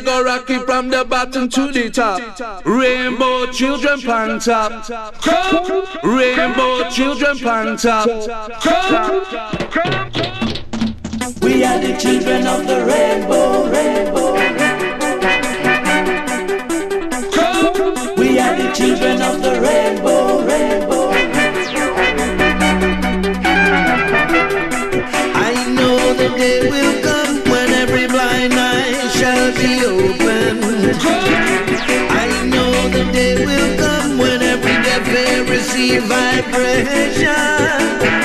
go rock it from the bottom to the top. Rainbow children pan top. Come, rainbow children pan top. Come. We are the children of the rainbow, rainbow. Come. We are the children of the rainbow, rainbow. I know the day will come when every blind eye shall be open. I know the day will come when every deaf ear receive vibration.